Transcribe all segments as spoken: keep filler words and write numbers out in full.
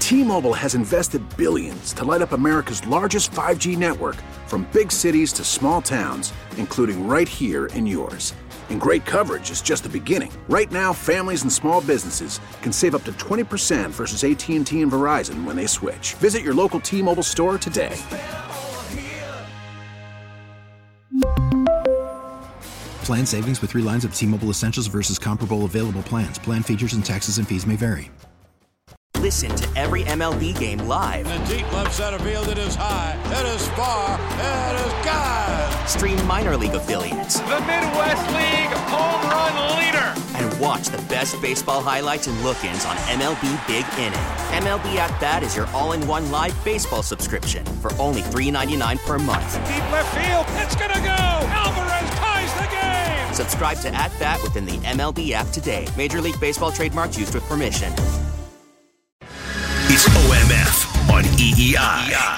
T-Mobile has invested billions to light up America's largest five G network, from big cities to small towns, including right here in yours. And great coverage is just the beginning. Right now, families and small businesses can save up to twenty percent versus A T and T and Verizon when they switch. Visit your local T-Mobile store today. Plan savings with three lines of T-Mobile Essentials versus comparable available plans. Plan features and taxes and fees may vary. Listen to every M L B game live. In the deep left center field, it is high, it is far, it is gone. Stream minor league affiliates. The Midwest League home run leader. And watch the best baseball highlights and look-ins on M L B Big Inning. M L B At Bat is your all-in-one live baseball subscription for only three dollars and ninety-nine cents per month. Deep left field, it's gonna go. Alvarez ties the game. Subscribe to At Bat within the M L B app today. Major League Baseball trademarks used with permission. It's O M F on E E I.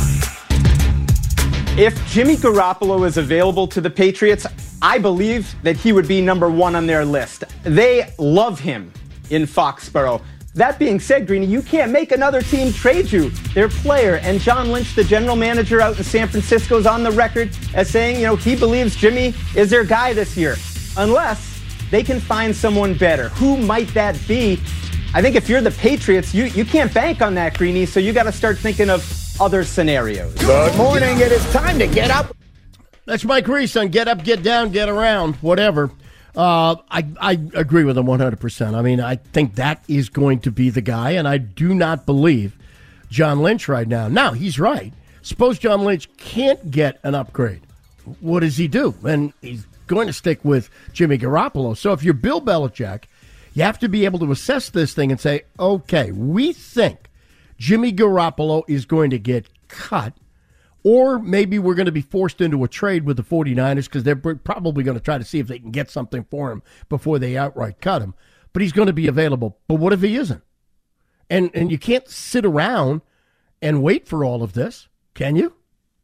If Jimmy Garoppolo is available to the Patriots, I believe that he would be number one on their list. They love him in Foxborough. That being said, Greeny, you can't make another team trade you, their player. And John Lynch, the general manager out in San Francisco, is on the record as saying, you know, he believes Jimmy is their guy this year, unless they can find someone better. Who might that be? I think if you're the Patriots, you, you can't bank on that, Greeny, so you got to start thinking of other scenarios. Good morning. It is time to get up. That's Mike Reese on Get Up, Get Down, Get Around, whatever. Uh, I, I agree with him one hundred percent. I mean, I think that is going to be the guy, and I do not believe John Lynch right now. Now, he's right. Suppose John Lynch can't get an upgrade. What does he do? And he's going to stick with Jimmy Garoppolo. So if you're Bill Belichick, you have to be able to assess this thing and say, okay, we think Jimmy Garoppolo is going to get cut, or maybe we're going to be forced into a trade with the 49ers because they're probably going to try to see if they can get something for him before they outright cut him. But he's going to be available. But what if he isn't? And and you can't sit around and wait for all of this, can you?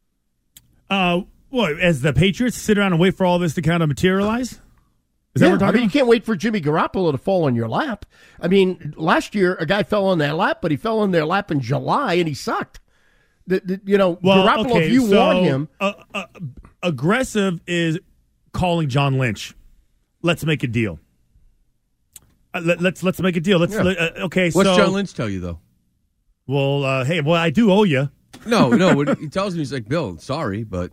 Uh, what, as the Patriots sit around and wait for all this to kind of materialize? Is that yeah, what we're talking I mean, about? you can't wait for Jimmy Garoppolo to fall on your lap. I mean, last year a guy fell on their lap, but he fell on their lap in July and he sucked. The, the, you know, well, Garoppolo, okay, if you so, want him. Uh, uh, aggressive is calling John Lynch. Let's make a deal. Uh, let, let's let's make a deal. Let's Yeah. uh, okay. What's so, John Lynch tell you though? Well, uh, hey, well, I do owe you. No, no. What he tells me, he's like, Bill, sorry, but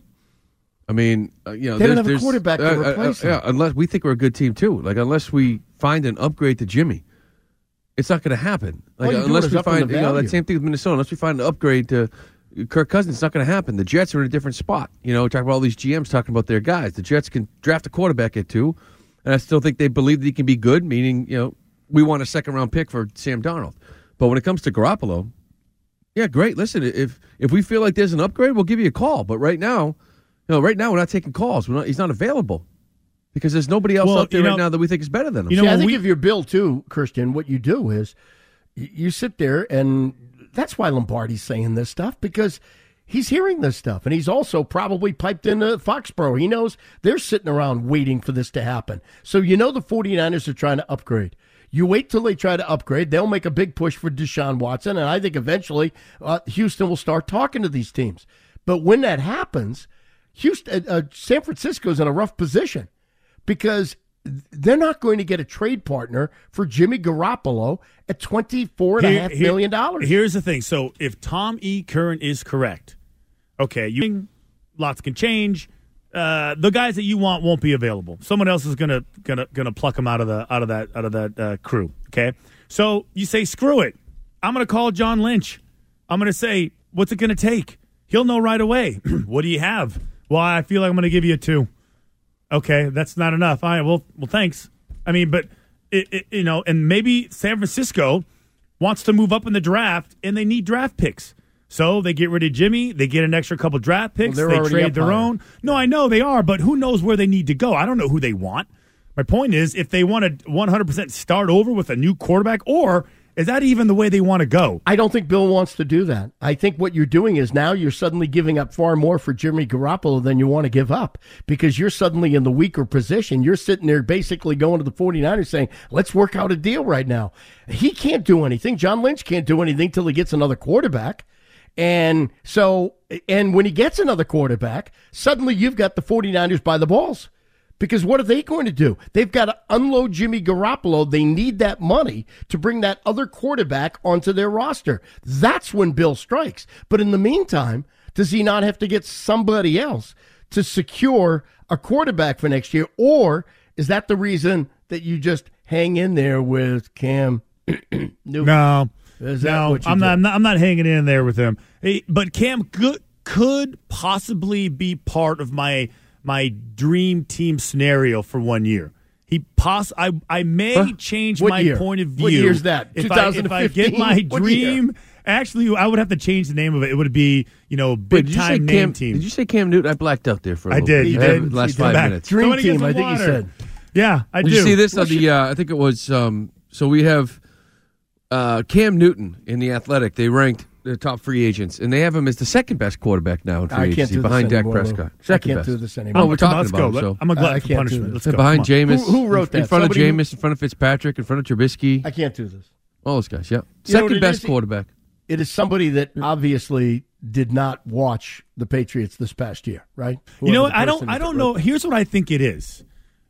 I mean, uh, you know, They don't there's, have a there's, quarterback to uh, replace uh, him. Yeah, unless we think we're a good team too. Like, unless we find an upgrade to Jimmy, it's not going to happen. Like, All you do unless is we up in find, the you know, value. that same thing with Minnesota. Unless we find an upgrade to Kirk Cousins, it's not going to happen. The Jets are in a different spot. You know, talking about all these G Ms talking about their guys. The Jets can draft a quarterback at two, and I still think they believe that he can be good. Meaning, you know, we want a second round pick for Sam Darnold. But when it comes to Garoppolo, yeah, great. Listen, if if we feel like there's an upgrade, we'll give you a call. But right now, you know, right now we're not taking calls. We're not, he's not available because there's nobody else Well, out there you know, right now that we think is better than him. You know, See, I think we, if you're Bill too, Christian, what you do is you, you sit there, and that's why Lombardi's saying this stuff, because he's hearing this stuff, and he's also probably piped into Foxborough. He knows they're sitting around waiting for this to happen. So you know the 49ers are trying to upgrade. You wait till they try to upgrade. They'll make a big push for Deshaun Watson, and I think eventually uh, Houston will start talking to these teams. But when that happens, Houston, uh, San Francisco's in a rough position because they're not going to get a trade partner for Jimmy Garoppolo at twenty-four point five million dollars. Here's the thing. So if Tom E. Curran is correct, okay, you lots can change. Uh, the guys that you want won't be available. Someone else is gonna gonna gonna pluck them out of the out of that out of that uh, crew. Okay, so you say screw it. I'm gonna call John Lynch. I'm gonna say, what's it gonna take? He'll know right away. What do you have? Well, I feel like I'm gonna give you a two. Okay, that's not enough. All right, well, well, thanks. I mean, but it, it, you know, and maybe San Francisco wants to move up in the draft, and they need draft picks. So they get rid of Jimmy. They get an extra couple draft picks. Well, they trade their higher. own. No, I know they are, but who knows where they need to go? I don't know who they want. My point is, if they want to one hundred percent start over with a new quarterback, or Is that even the way they want to go? I don't think Bill wants to do that. I think what you're doing is now you're suddenly giving up far more for Jimmy Garoppolo than you want to give up because you're suddenly in the weaker position. You're sitting there basically going to the 49ers saying, let's work out a deal right now. He can't do anything. John Lynch can't do anything till he gets another quarterback. And so, and when he gets another quarterback, suddenly you've got the 49ers by the balls. Because what are they going to do? They've got to unload Jimmy Garoppolo. They need that money to bring that other quarterback onto their roster. That's when Bill strikes. But in the meantime, does he not have to get somebody else to secure a quarterback for next year? Or is that the reason that you just hang in there with Cam Newton? No. Is that no, what you I'm do? not, I'm not. I'm not hanging in there with him. Hey, but Cam could, could possibly be part of my my dream team scenario for one year. He poss. I I may Huh? change What my year? point of view. What year's that? If I, if I get my What year? dream, actually, I would have to change the name of it. It would be you know Wait, big did you say time name Cam, team. Did you say Cam Newton? I blacked out there for a I little did. bit. You I did. had the last You did. five Back. minutes. Dream Somebody get team, some I think water. you said. Yeah, I Did do. you see this on the? Uh, I think it was. Um, so we have uh, Cam Newton in the Athletic. They ranked the top free agents, and they have him as the second best quarterback now in free I can't agency do this behind Dak anymore, Lou. Prescott. I Second can't best. do this anymore. Oh, we're talking Let's about go. him, Let- so. I'm a I glutton for can't do punishment. this. Let's go. behind Come on. Jameis. Who- who wrote in that? front Somebody of who- Jameis, in front of Fitzpatrick, in front of Trubisky. I can't do this. All those guys. Yeah, You know what second it best is? quarterback. It is somebody that obviously did not watch the Patriots this past year, right? You know Whoever what? the I person don't. I is that don't wrote know. that. Here's what I think it is.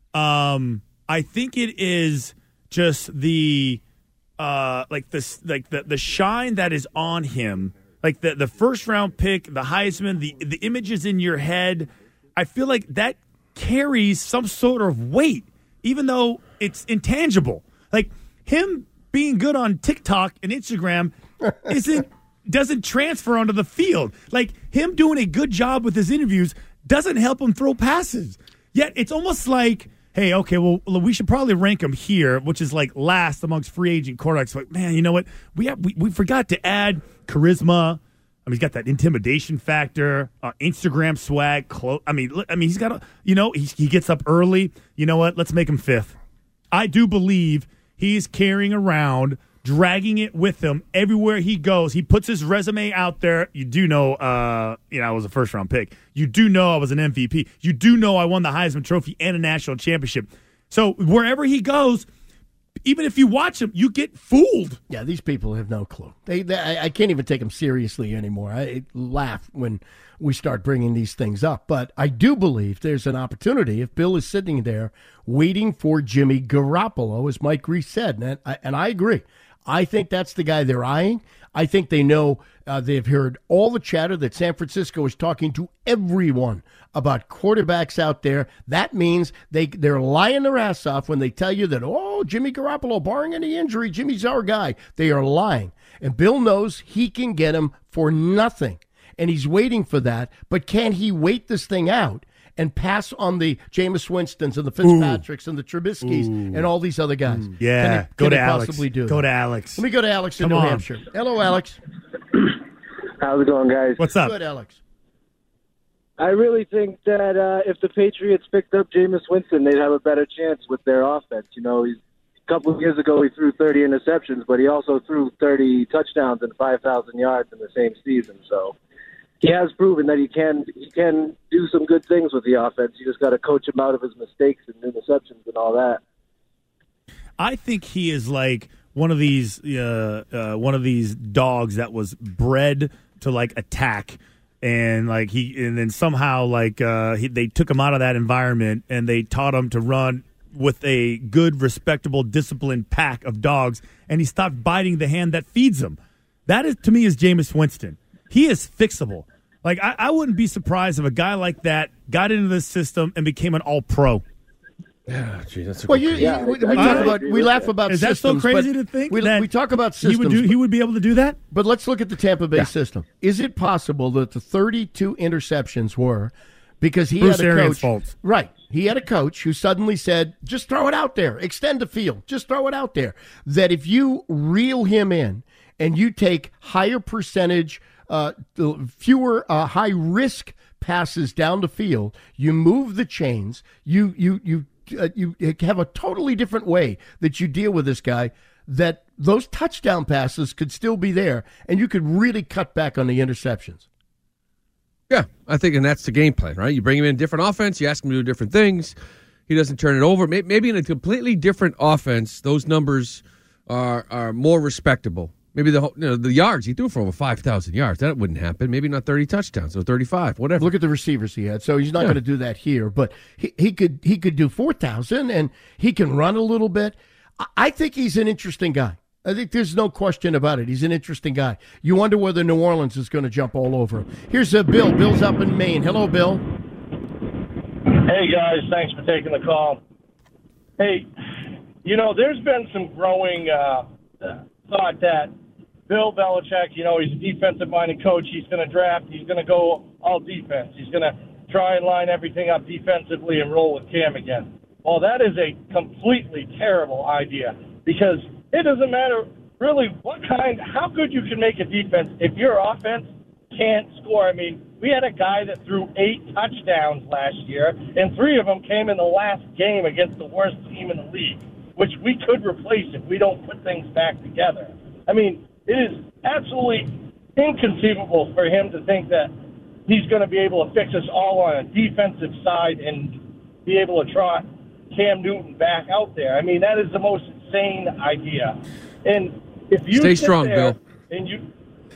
Um, I think it is just the, uh, like this, like the the shine that is on him, like the the first round pick, the Heisman, the the images in your head. I feel like that carries some sort of weight, even though it's intangible. Like him being good on TikTok and Instagram isn't doesn't transfer onto the field. Like him doing a good job with his interviews doesn't help him throw passes. Yet it's almost like, hey, okay, well, we should probably rank him here, which is like last amongst free agent quarterbacks. Like, man, you know what? We have, we, we forgot to add charisma. I mean, he's got that intimidation factor, uh, Instagram swag. Clo- I mean, I mean, he's got a, you know, he, he gets up early. You know what? Let's make him fifth. I do believe he's carrying around, dragging it with him everywhere he goes. He puts his resume out there. You do know, uh, you know, I was a first round pick. You do know I was an M V P. You do know I won the Heisman Trophy and a national championship. So wherever he goes, even if you watch him, you get fooled. Yeah, these people have no clue. They, they I, I can't even take them seriously anymore. I laugh when we start bringing these things up. But I do believe there's an opportunity if Bill is sitting there waiting for Jimmy Garoppolo, as Mike Reese said, and I, and I agree. I think that's the guy they're eyeing. I think they know uh, they've heard all the chatter that San Francisco is talking to everyone about quarterbacks out there. That means they, they're lying their ass off when they tell you that, oh, Jimmy Garoppolo, barring any injury, Jimmy's our guy. They are lying. And Bill knows he can get him for nothing. And he's waiting for that. But can he wait this thing out and pass on the Jameis Winstons and the Fitzpatricks Ooh. and the Trubiskys Ooh. and all these other guys? Mm. Yeah, can he, go can to he Alex. Possibly do go that? to Alex. Let me go to Alex in Come New on. Hampshire. Hello, Alex. How's it going, guys? What's up? Good, Alex. I really think that uh, if the Patriots picked up Jameis Winston, they'd have a better chance with their offense. You know, he's, a couple of years ago he threw thirty interceptions, but he also threw thirty touchdowns and five thousand yards in the same season. So he has proven that he can he can do some good things with the offense. You just got to coach him out of his mistakes and interceptions and all that. I think he is like one of these uh, uh, one of these dogs that was bred to like attack, and like he and then somehow like uh, he, they took him out of that environment and they taught him to run with a good, respectable, disciplined pack of dogs, and he stopped biting the hand that feeds him. That is to me is Jameis Winston. He is fixable. Like I, I wouldn't be surprised if a guy like that got into this system and became an all-pro. Yeah, gee, that's a Well, good you, point. you, Yeah, we, we I- talk I about agree we with laugh that. about Is that systems. so crazy but to think we, that we talk about systems? he would do? He would be able to do that. But let's look at the Tampa Bay system. Is it possible that the thirty-two interceptions were because he Bruce had a Arians' coach? fault. Right. He had a coach who suddenly said, just throw it out there. Extend the field. Just throw it out there. That if you reel him in and you take higher percentage, uh, fewer uh, high-risk passes down the field, you move the chains, you you you uh, you have a totally different way that you deal with this guy. that those touchdown passes could still be there, and you could really cut back on the interceptions. Yeah, I think, and that's the game plan, right? You bring him in a different offense, you ask him to do different things. He doesn't turn it over. Maybe in a completely different offense, those numbers are are more respectable. Maybe the you know, the yards, he threw for over five thousand yards. That wouldn't happen. Maybe not thirty touchdowns or thirty-five, whatever. Look at the receivers he had. So he's not Yeah. going to do that here, but he, he could he could do four thousand, and he can run a little bit. I, I think he's an interesting guy. I think there's no question about it. He's an interesting guy. You wonder whether New Orleans is going to jump all over him. Here's uh, Bill. Bill's up in Maine. Hello, Bill. Hey, guys. Thanks for taking the call. Hey, you know, there's been some growing uh, thought that Bill Belichick, you know, he's a defensive-minded coach. He's going to draft. He's going to go all defense. He's going to try and line everything up defensively and roll with Cam again. Well, that is a completely terrible idea because it doesn't matter really what kind, how good you can make a defense if your offense can't score. I mean, we had a guy that threw eight touchdowns last year, and three of them came in the last game against the worst team in the league, which we could replace if we don't put things back together. I mean, it is absolutely inconceivable for him to think that he's going to be able to fix us all on a defensive side and be able to trot Cam Newton back out there. I mean, that is the most insane idea. And if you Stay sit strong, there Bill. And you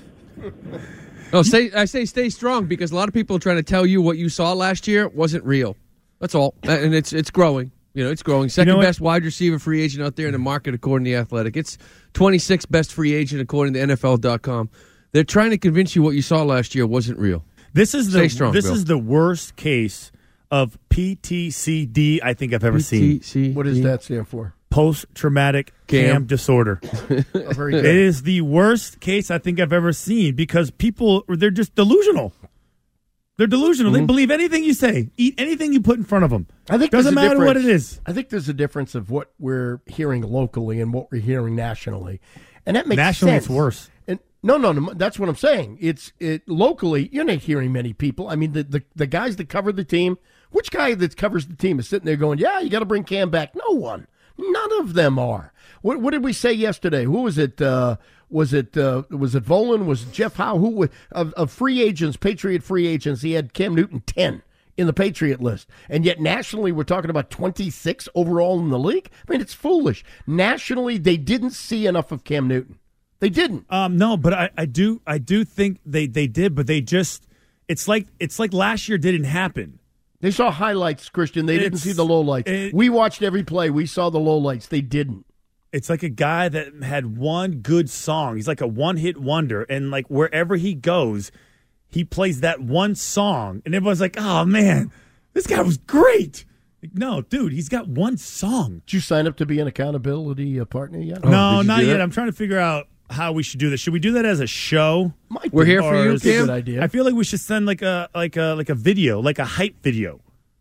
No, stay, I say stay strong because a lot of people are trying to tell you what you saw last year wasn't real. That's all. And it's it's growing. You know, it's growing. Second You know best wide receiver free agent out there in the market according to The Athletic. It's twenty-sixth best free agent according to N F L dot com. They're trying to convince you what you saw last year wasn't real. This is Stay the strong, this Bill. is the worst case of P T C D I think I've ever P T C D. seen. What does that stand for? Post-traumatic Cam. cam disorder. Oh, very It good. is the worst case I think I've ever seen because people, they're just delusional. They're delusional. Mm-hmm. They believe anything you say. Eat anything you put in front of them. I think Doesn't there's a matter what it difference. is. I think there's a difference of what we're hearing locally and what we're hearing nationally, and that makes Nationally, sense. it's worse. And no, no, no, that's what I'm saying. It's it locally. You're not hearing many people. I mean, the the, the guys that cover the team. Which guy that covers the team is sitting there going, "Yeah, you got to bring Cam back"? No one. None of them are. What, what did we say yesterday? Who was it? Uh, was it uh, was it Volan? Was it Jeff Howe? Who was, of, of free agents, Patriot free agents? He had Cam Newton ten in the Patriot list, and yet nationally we're talking about twenty-six overall in the league. I mean, it's foolish. Nationally, they didn't see enough of Cam Newton. They didn't. Um, no, but I, I do I do think they, they did, but they just it's like it's like last year didn't happen. They saw highlights, Christian. They didn't It's- see the lowlights. it- We watched every play. We saw the lowlights. They didn't. It's like a guy that had one good song. He's like a one-hit wonder, and like wherever he goes, he plays that one song, and everyone's like, "Oh man, this guy was great." Like, no, dude, he's got one song. Did you sign up to be an accountability uh, partner yet? no, did you not do yet. that? I'm trying to figure out how we should do this. Should we do that as a show? Might We're be. here for Or you, is It's a Cam. good idea. I feel like we should send like a like a like a video, like a hype video.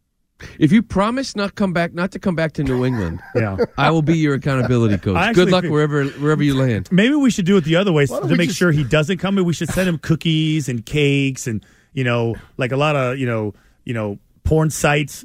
If you promise not come back, not to come back to New England, Yeah. I will be your accountability coach. I Good actually luck think- wherever wherever you land. Maybe we should do it the other way Why to don't we make just- sure he doesn't come. Maybe we should send him cookies and cakes and you know like a lot of you know you know porn sites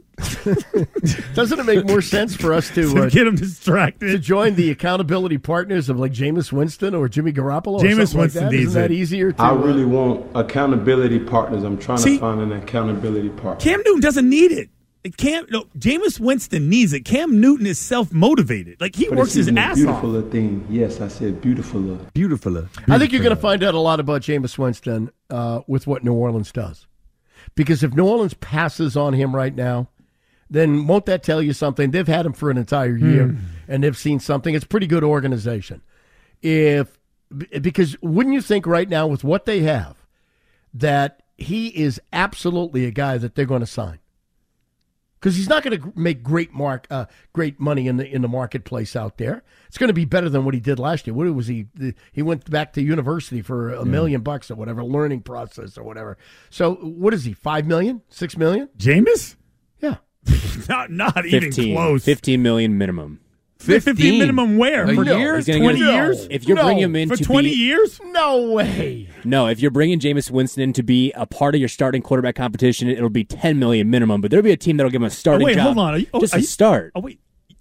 Doesn't it make more sense for us to to uh, get him to distracted. join the accountability partners of like Jameis Winston or Jimmy Garoppolo? or Jameis something like Winston that? needs Isn't that it. easier? To, I uh, really want accountability partners. I'm trying See- to find an accountability partner. Cam Newton doesn't need it. It Cam, no, Jameis Winston needs it. Cam Newton is self motivated. Like he But works it's his even a ass off. beautifuler thing. Yes, I said beautifuler. Beautiful. I think you're going to find out a lot about Jameis Winston uh, with what New Orleans does, because if New Orleans passes on him right now, then won't that tell you something? They've had him for an entire year, Hmm. and they've seen something. It's pretty good organization. If because wouldn't you think right now with what they have that he is absolutely a guy that they're going to sign? Because he's not going to make great mark, uh, great money in the in the marketplace out there. It's going to be better than what he did last year. What was he? He went back to university for a million bucks or whatever, learning process or whatever. So what is he? Five million? Six million? Jameis? Yeah. Not not even fifteen, close. fifteen million minimum. fifteen minimum where? A For year? He's gonna twenty get- years? If you're No. bringing him in For to twenty be, years? No way. no, if you're bringing Jameis Winston in to be a part of your starting quarterback competition, it'll be ten million minimum. But there'll be a team that'll give him a starting Oh, wait, job hold on. Are you, oh, just are to you- start. Oh wait,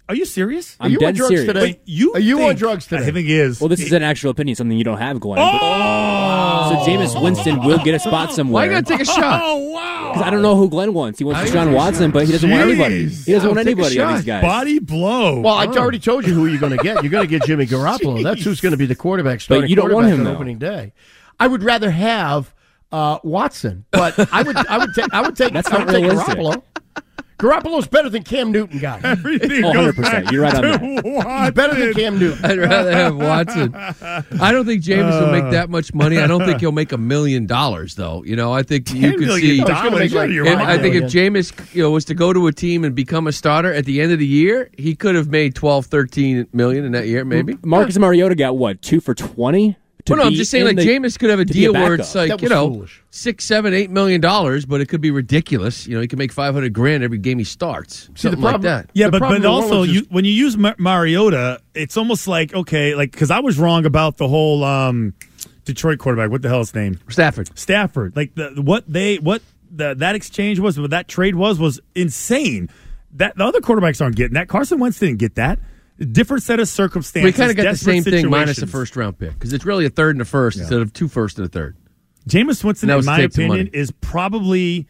Are you serious? Are you on drugs today? Wait, you Are you think, on drugs today? I think he is. Well, this is an actual opinion, something you don't have, Glenn. Oh! So Jameis Winston will get a spot somewhere. Why you got to take a shot? Oh, wow. Because I don't know who Glenn wants. He wants Deshaun Watson, but he doesn't want anybody. He doesn't want anybody of these guys. Body blow. Well, I already told you who you're going to get. You're going to get Jimmy Garoppolo. That's who's going to be the quarterback starting But you don't quarterback want him, on though. opening day. I would rather have uh, Watson, but I would I would take I would take That's I not would take realistic. Garoppolo. Garoppolo's better than Cam Newton, guy. Everything Oh, goes one hundred percent. back You're right on to that. Watson. He's better than Cam Newton. I'd rather have Watson. I don't think Jameis will make that much money. I don't think he'll make a million dollars, though. You know, I think you ten could million see. gonna make dollars. like You're If- right. I think if million. Jameis, you know, was to go to a team and become a starter at the end of the year, he could have made twelve, thirteen million in that year, maybe. Marcus Mariota got, what, two for twenty? To Well, no, I'm be just saying, in like, the- Jameis could have a to be a deal where backup. it's like, That you was know, foolish. six, seven, eight million dollars, but it could be ridiculous. You know, he could make five hundred grand every game he starts. See, the Something like problem- that. Yeah, The but problem but with also Orleans is- you, when you use Mar- Mariota, it's almost like okay, like because I was wrong about the whole um, Detroit quarterback. What the hell is his name? Stafford. Stafford. Like the what they what the, that exchange was, what that trade was, was insane. That the other quarterbacks aren't getting that. Carson Wentz didn't get that. Different set of circumstances. We kind of got the desperate same thing minus the situations. first round pick because it's really a third and a first instead of two first and a third. Jameis Winston, That in was my to take some opinion, money. is probably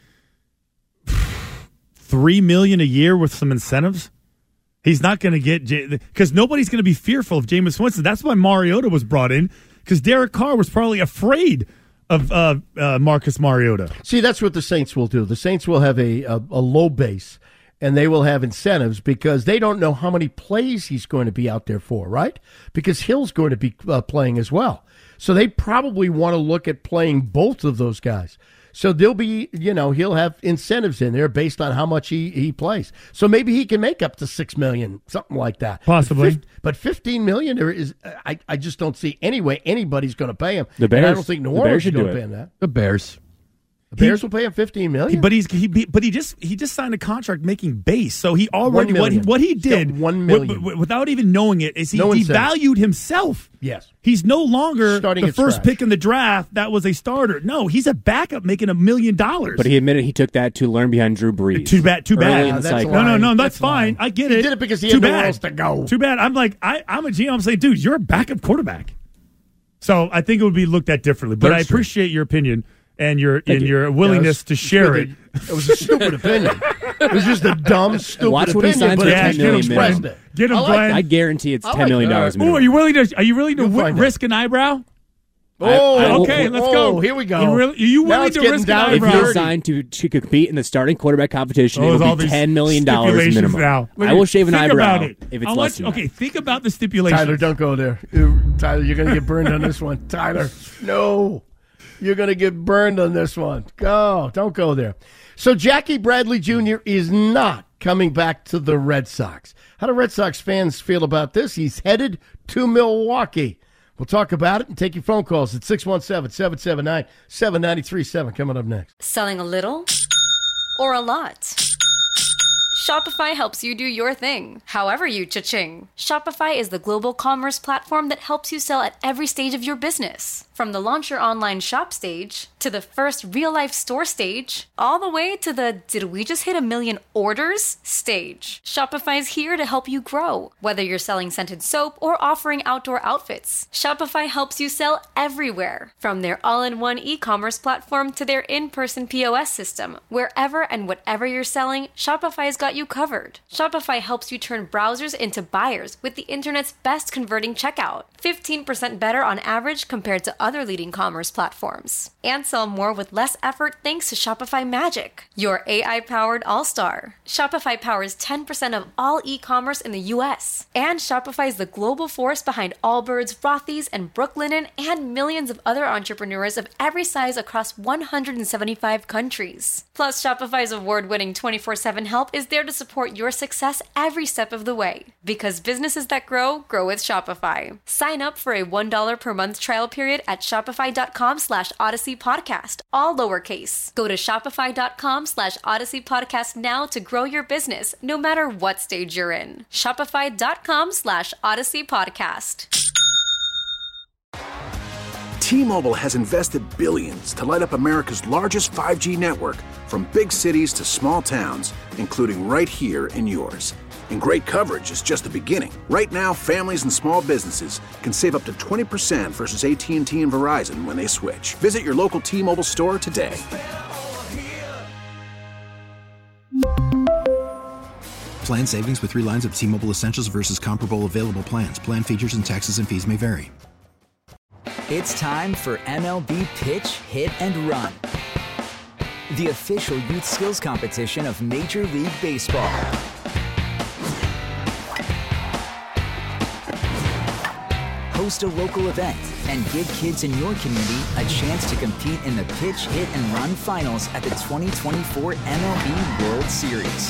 three million a year with some incentives. He's not going to get because nobody's going to be fearful of Jameis Winston. That's why Mariota was brought in because Derek Carr was probably afraid of uh, uh, Marcus Mariota. See, that's what the Saints will do. The Saints will have a, a, a low base, and they will have incentives because they don't know how many plays he's going to be out there for, right? Because Hill's going to be uh, playing as well. So they probably want to look at playing both of those guys. So there'll be, you know, he'll have incentives in there based on how much he, he plays. So maybe he can make up to six million dollars, something like that. Possibly. But, fif- but fifteen million dollars, there is, I, I just don't see any way anybody's going to pay him. The And I Bears- don't think New the Orleans Bears is should going do to it. pay him that. The Bears. The Bears will pay him fifteen million But dollars. he's he but he just he just signed a contract making base, so he already One what he, million. what he He's got did one wi- million. wi- without even knowing it is he No incentive. devalued himself. Yes. He's no longer Starting the at first scratch. pick in the draft that was a starter. No, he's a backup making a million dollars. But he admitted he took that to learn behind Drew Brees. Too bad. Too Early bad. in the that's cycle. No, no, lying. no. That's, That's fine. lying. I get He it. did it because he Too had nowhere bad. else to go. Too bad. I'm like I, I'm a G M. I'm saying, dude, you're a backup quarterback. So I think it would be looked at differently. But Third I string. appreciate your opinion and your Thank and you. your willingness Yeah, to it was- share it's it. good. It was a stupid opinion. It was just a dumb, stupid Watch what he opinion, signs but for it's Yeah, ten get million him, expressed Glenn. it. Get him, I like Glenn. I guarantee it's I ten like million that. dollars. Oh, minimum. are you willing to? Are you willing to You'll wi- find out. risk an eyebrow? Oh, I- I- Okay, let's go. Oh, here we go. You really- are you Now willing it's to getting risk an down If eyebrow? you're dirty. signed to, to compete in the starting quarterback competition, Oh, there's all it'll be these ten million dollars stipulations minimum. now. I will shave an Think eyebrow about it. if it's I'll less let than you- that. Okay, think about the stipulations. Tyler, don't go there. You- Tyler, you're going to get burned on this one. Tyler, no. You're going to get burned on this one. Go. Don't go there. So Jackie Bradley Junior is not coming back to the Red Sox. How do Red Sox fans feel about this? He's headed to Milwaukee. We'll talk about it and take your phone calls at six one seven, seven seven nine, seven nine three seven. Coming up next. Selling a little or a lot? Shopify helps you do your thing, however you cha-ching. Shopify is the global commerce platform that helps you sell at every stage of your business. From the launch your online shop stage, to the first real-life store stage, all the way to the did we just hit a million orders stage. Shopify is here to help you grow. Whether you're selling scented soap or offering outdoor outfits, Shopify helps you sell everywhere. From their all-in-one e-commerce platform to their in-person P O S system, wherever and whatever you're selling, Shopify's got you covered. Shopify helps you turn browsers into buyers with the internet's best converting checkout. fifteen percent better on average compared to other leading commerce platforms. And sell more with less effort thanks to Shopify Magic, your A I-powered all-star. Shopify powers ten percent of all e-commerce in the U S. And Shopify is the global force behind Allbirds, Rothy's, and Brooklinen, and millions of other entrepreneurs of every size across one hundred seventy-five countries. Plus, Shopify's award-winning twenty-four seven help is there to support your success every step of the way. Because businesses that grow, grow with Shopify. Sign up for a one dollar per month trial period at shopify.com slash Odyssey Podcast, all lowercase. Go to shopify.com slash Odyssey Podcast now to grow your business, no matter what stage you're in. Shopify.com slash Odyssey Podcast. T-Mobile has invested billions to light up America's largest five G network, from big cities to small towns, including right here in yours. And great coverage is just the beginning. Right now, families and small businesses can save up to twenty percent versus A T and T and Verizon when they switch. Visit your local T-Mobile store today. Plan savings with three lines of T-Mobile Essentials versus comparable available plans. Plan features and taxes and fees may vary. It's time for M L B Pitch, Hit, and Run, the official youth skills competition of Major League Baseball. Host a local event and give kids in your community a chance to compete in the Pitch, Hit, and Run finals at the twenty twenty-four M L B World Series.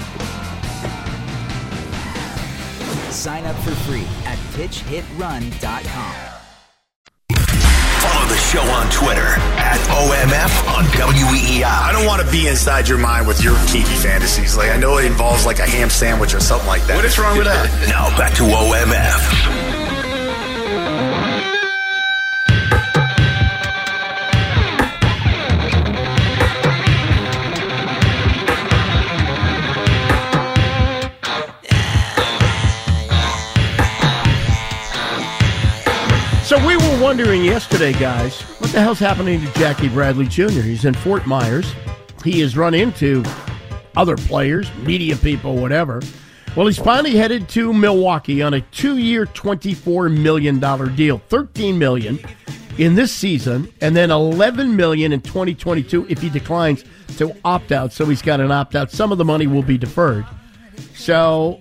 Sign up for free at pitch hit run dot com. Follow the show on Twitter at O M F on W E E I. I don't want to be inside your mind with your kinky fantasies. Like, I know it involves like a ham sandwich or something like that. What is wrong with that? Now back to O M F. So we were wondering yesterday, guys, what the hell's happening to Jackie Bradley Junior? He's in Fort Myers. He has run into other players, media people, whatever. Well, he's finally headed to Milwaukee on a two-year, twenty-four million dollars deal. thirteen million dollars in this season, and then eleven million dollars in twenty twenty-two if he declines to opt out. So he's got an opt out. Some of the money will be deferred. So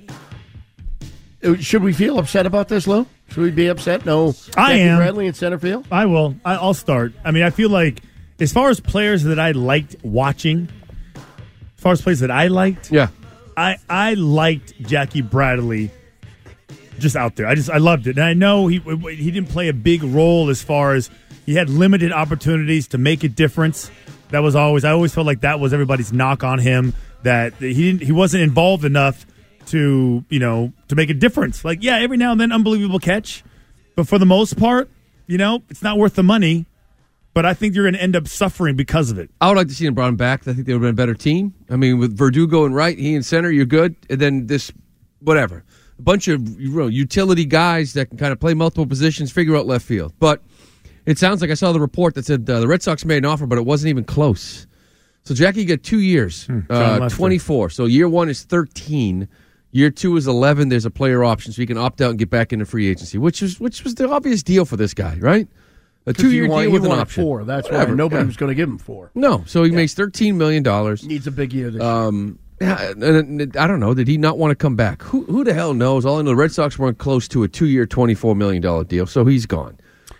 should we feel upset about this, Lou? Should we be upset? No, I Jackie am. Bradley in center field? I will. I, I'll start. I mean, I feel like as far as players that I liked watching, as far as players that I liked, yeah, I I liked Jackie Bradley just out there. I just I loved it, and I know he he didn't play a big role as far as he had limited opportunities to make a difference. That was always I always felt like that was everybody's knock on him, that he didn't he wasn't involved enough to, you know, to make a difference. Like, yeah, every now and then, unbelievable catch. But for the most part, you know, it's not worth the money. But I think you're going to end up suffering because of it. I would like to see him brought him back. I think they would have been a better team. I mean, with Verdugo and right, he in center, you're good. And then this, whatever. A bunch of you know, utility guys that can kind of play multiple positions, figure out left field. But it sounds like I saw the report that said uh, the Red Sox made an offer, but it wasn't even close. So Jackie got two years, hmm, uh, twenty-four. So year one is thirteen. Year two is eleven. There's a player option, so you can opt out and get back into free agency, which was which was the obvious deal for this guy, right? A two-year want, deal with an wanted option. Four. That's Whatever. why nobody yeah. was going to give him four. No, so he yeah. makes thirteen million dollars. Needs a big year this um, yeah, and, and, I don't know. Did he not want to come back? Who who the hell knows? All I know, the Red Sox weren't close to a two-year, twenty-four million dollars deal, so he's gone.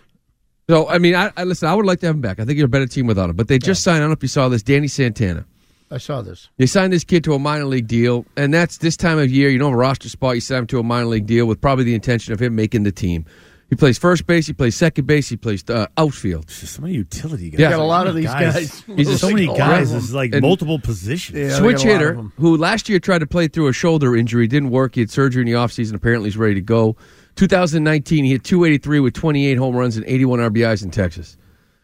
So, I mean, I, I listen, I would like to have him back. I think you're a better team without him. But they just yeah. signed, I don't know if you saw this, Danny Santana. I saw this. They signed this kid to a minor league deal, and that's this time of year. You don't have a roster spot. You sign him to a minor league deal with probably the intention of him making the team. He plays first base. He plays second base. He plays uh, outfield. So many utility guys. Yeah. Got a lot of these guys. guys. He's so many guys. It's like and multiple positions. Yeah, Switch hitter who last year tried to play through a shoulder injury. Didn't work. He had surgery in the offseason. Apparently he's ready to go. two thousand nineteen, he hit two eighty-three with twenty-eight home runs and eighty-one R B Is in Texas.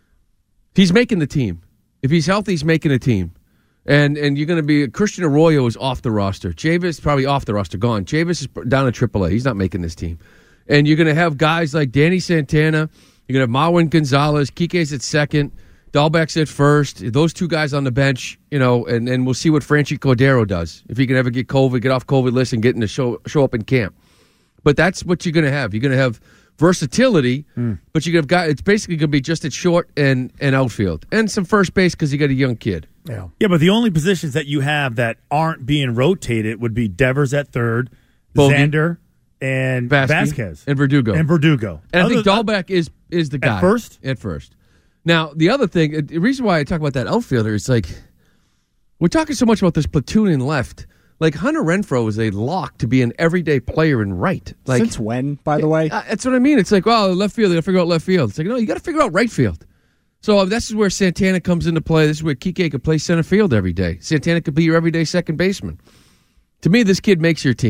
He's making the team. If he's healthy, he's making the team. And and you're going to be – Christian Arroyo is off the roster. Chavis probably off the roster, gone. Chavis is down to triple A. He's not making this team. And you're going to have guys like Danny Santana. You're going to have Marwin Gonzalez. Kike's at second. Dahlbeck's at first. Those two guys on the bench, you know, and, and we'll see what Franchi Cordero does. If he can ever get COVID, get off COVID list, and get in the show, show up in camp. But that's what you're going to have. You're going to have versatility, mm. but you're going to have guys – it's basically going to be just at short and, and outfield. And some first base because you got a young kid. Yeah. yeah, but the only positions that you have that aren't being rotated would be Devers at third, Bogey. Xander, and Vasquez, Vasquez. And Verdugo. And Verdugo. And Other, I think Dahlbeck is is the guy. At first? At first. Now, the other thing, the reason why I talk about that outfielder is like, we're talking so much about this platoon in left. Like, Hunter Renfroe is a lock to be an everyday player in right. Like, Since when, by the way? Uh, that's what I mean. It's like, well, left field, you got to figure out left field. It's like, no, you got to figure out right field. So this is where Santana comes into play. This is where Kike could play center field every day. Santana could be your everyday second baseman. To me, this kid makes your team.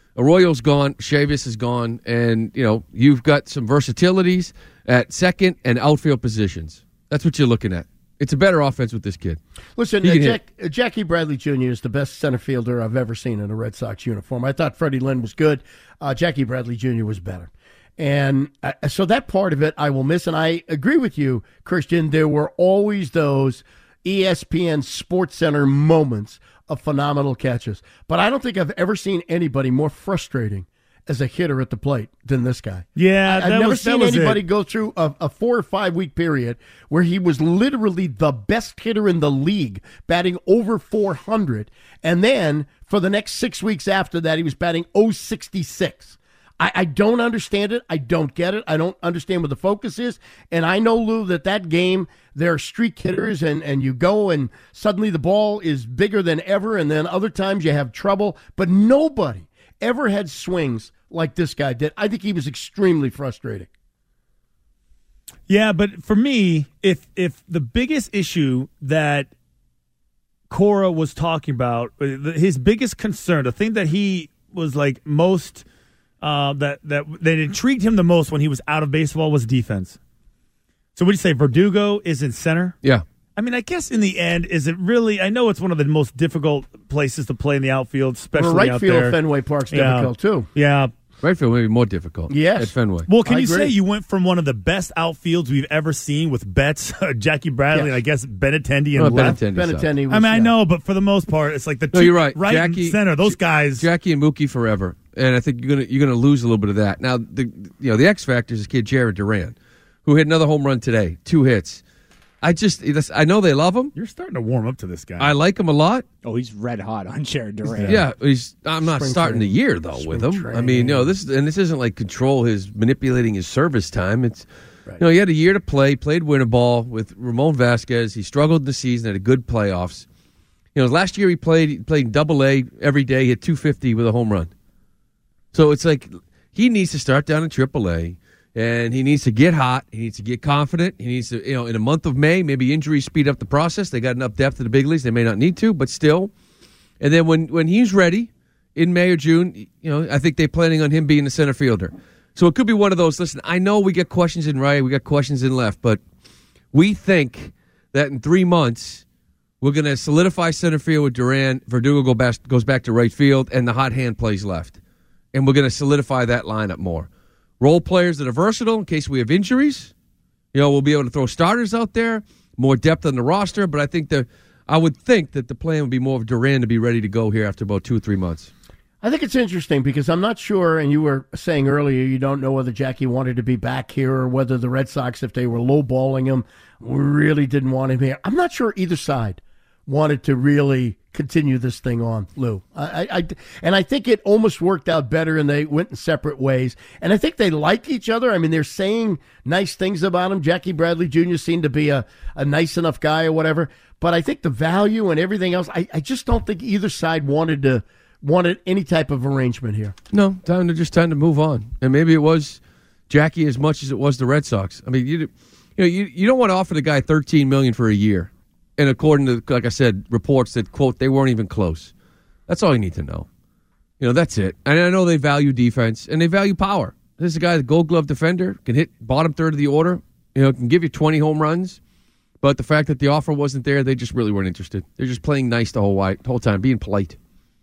Arroyo's gone, Chavis is gone, and you know you've got some versatilities at second and outfield positions. That's what you're looking at. It's a better offense with this kid. Listen, uh, Jack, uh, Jackie Bradley Junior is the best center fielder I've ever seen in a Red Sox uniform. I thought Freddie Lynn was good. Uh, Jackie Bradley Junior was better. And uh, so that part of it I will miss. And I agree with you, Christian. There were always those E S P N SportsCenter moments of phenomenal catches. But I don't think I've ever seen anybody more frustrating as a hitter at the plate than this guy. Yeah, I, I've that never was, seen that was anybody it. go through a, a four or five week period where he was literally the best hitter in the league, batting over four hundred, and then for the next six weeks after that, he was batting oh sixty-six. I, I don't understand it. I don't get it. I don't understand what the focus is. And I know, Lou, that that game, there are streak hitters, and, and you go and suddenly the ball is bigger than ever, and then other times you have trouble. But nobody ever had swings like this guy did. I think he was extremely frustrating. Yeah, but for me, if if the biggest issue that Cora was talking about, his biggest concern, the thing that he was like most uh, that that that intrigued him the most when he was out of baseball was defense. So would you say Verdugo is in center? Yeah. I mean, I guess in the end, is it really? I know it's one of the most difficult places to play in the outfield, especially well, right out field there. Fenway Park's yeah. difficult too. Yeah. Right field may be more difficult. Yes. At Fenway. Well, can I you agree. say you went from one of the best outfields we've ever seen with Betts, Jackie Bradley, Yes. and I guess Benintendi and Well, left? Benintendi sucked. Benintendi was, I mean, I yeah. know, but for the most part, it's like the No, two, you're right. right Jackie, and center. Those guys. Jackie and Mookie forever, and I think you're gonna you're gonna lose a little bit of that. Now, the you know the X factor is this kid Jared Duran, who hit another home run today, two hits. I just I know they love him. You're starting to warm up to this guy. I like him a lot. Oh, he's red hot on Jared Duran. Yeah, he's. I'm not Spring starting training. the year though Spring with him. training. I mean, you know, this and this isn't like control his manipulating his service time. It's right. You know, he had a year to play, played winter ball with Ramon Vasquez. He struggled in the season, had a good playoffs. You know, last year he played he played Double A every day, hit two fifty with a home run. So it's like he needs to start down in Triple A. And he needs to get hot. He needs to get confident. He needs to, you know, in a month of May, maybe injuries speed up the process. They got enough depth in the big leagues. They may not need to, but still. And then when, when he's ready in May or June, you know, I think they're planning on him being the center fielder. So it could be one of those. Listen, I know we get questions in right, we got questions in left, but we think that in three months we're going to solidify center field with Duran. Verdugo go back, goes back to right field, and the hot hand plays left. And we're going to solidify that lineup more. Role players that are versatile in case we have injuries. You know, we'll be able to throw starters out there, more depth on the roster. But I think the, I would think that the plan would be more of Duran to be ready to go here after about two or three months. I think it's interesting because I'm not sure, and you were saying earlier you don't know whether Jackie wanted to be back here or whether the Red Sox, if they were lowballing him, really didn't want him here. I'm not sure either side wanted to really continue this thing on, Lou. I, I, and I think it almost worked out better, and they went in separate ways. And I think they like each other. I mean, they're saying nice things about him. Jackie Bradley Junior seemed to be a, a nice enough guy or whatever. But I think the value and everything else, I, I just don't think either side wanted to wanted any type of arrangement here. No, time to just time to move on. And maybe it was Jackie as much as it was the Red Sox. I mean, you you know, you, you don't want to offer the guy thirteen million dollars for a year. And according to, like I said, reports that, quote, they weren't even close. That's all you need to know. You know, that's it. And I know they value defense, and they value power. This is a guy, the gold glove defender, can hit bottom third of the order, you know, can give you twenty home runs. But the fact that the offer wasn't there, they just really weren't interested. They're just playing nice the whole, white, the whole time, being polite.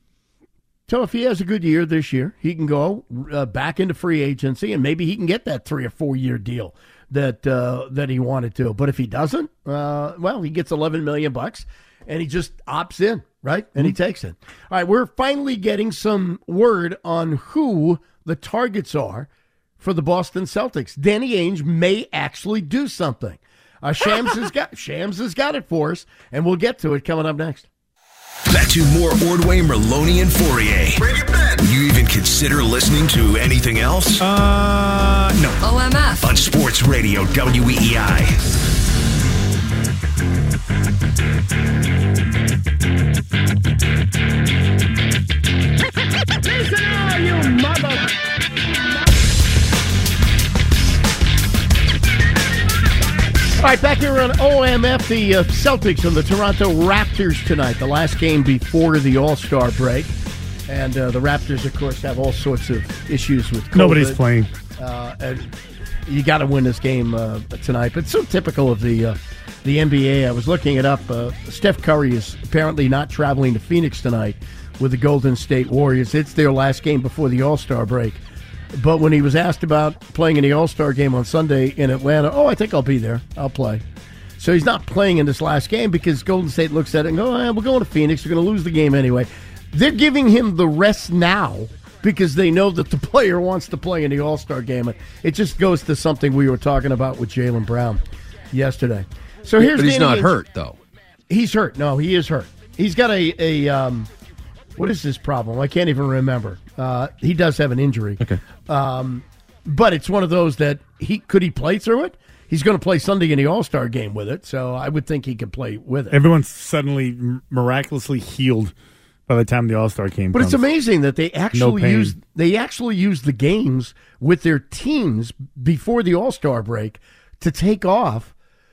So if he has a good year this year, he can go uh, back into free agency, and maybe he can get that three- or four-year deal that uh, that he wanted to. But if he doesn't, uh, well, he gets eleven million bucks, and he just opts in, right? And mm-hmm. he takes it. All right, we're finally getting some word on who the targets are for the Boston Celtics. Danny Ainge may actually do something. Uh, Shams has got Shams has got it for us, and we'll get to it coming up next. Back to more Ordway, Merloni, and Fourier. Bring it back. Would you even consider listening to anything else? Uh, no. O M F. On Sports Radio W E E I. Listen all you mother... All right, back here on O M F, the uh, Celtics and the Toronto Raptors tonight, the last game before the All-Star break. And uh, the Raptors, of course, have all sorts of issues with COVID. Nobody's playing. Uh, and you got to win this game uh, tonight. But it's so typical of the uh, the N B A. I was looking it up. Uh, Steph Curry is apparently not traveling to Phoenix tonight with the Golden State Warriors. It's their last game before the All-Star break. But when he was asked about playing in the All-Star game on Sunday in Atlanta, oh, I think I'll be there. I'll play. So he's not playing in this last game because Golden State looks at it and go, eh, we're going to Phoenix. We're going to lose the game anyway. They're giving him the rest now because they know that the player wants to play in the All-Star game. It just goes to something we were talking about with Jaylen Brown yesterday. So here's but he's Danny not Ainge. hurt, though. He's hurt. No, he is hurt. He's got a, a um, what is his problem? I can't even remember. Uh, he does have an injury. Okay. Um, but it's one of those that he could he play through it? He's going to play Sunday in the All-Star game with it, so I would think he could play with it. Everyone's suddenly miraculously healed by the time the All-Star game But comes. it's amazing that they actually No pain. use they actually use the games with their teams before the All-Star break to take off